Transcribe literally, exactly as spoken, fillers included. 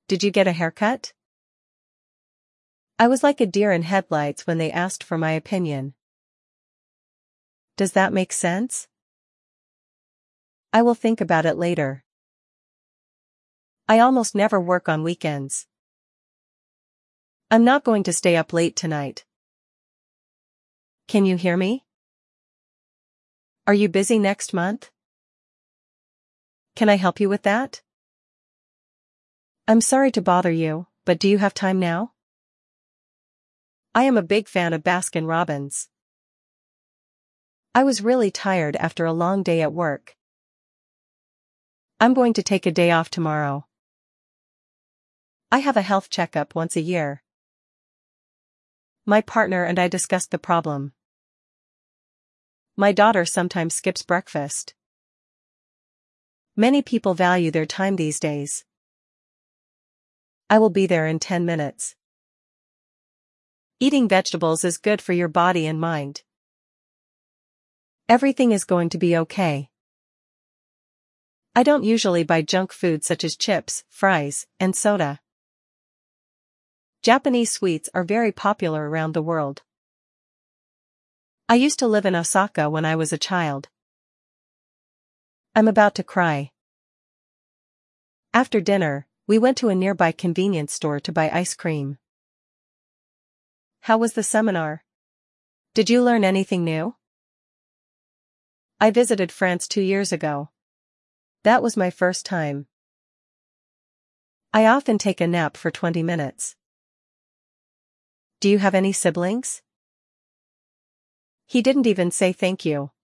Did you get a haircut? I was like a deer in headlights when they asked for my opinion. Does that make sense? I will think about it later. I almost never work on weekends. I'm not going to stay up late tonight. Can you hear me? Are you busy next month? Can I help you with that? I'm sorry to bother you, but do you have time now? I am a big fan of Baskin Robbins. I was really tired after a long day at work. I'm going to take a day off tomorrow. I have a health checkup once a year. My partner and I discussed the problem. My daughter sometimes skips breakfast. Many people value their time these days. I will be there in ten minutes. Eating vegetables is good for your body and mind. Everything is going to be okay. I don't usually buy junk food such as chips, fries, and soda. Japanese sweets are very popular around the world. I used to live in Osaka when I was a child. I'm about to cry. After dinner, we went to a nearby convenience store to buy ice cream. How was the seminar? Did you learn anything new? I visited France two years ago. That was my first time. I often take a nap for twenty minutes. Do you have any siblings? He didn't even say thank you.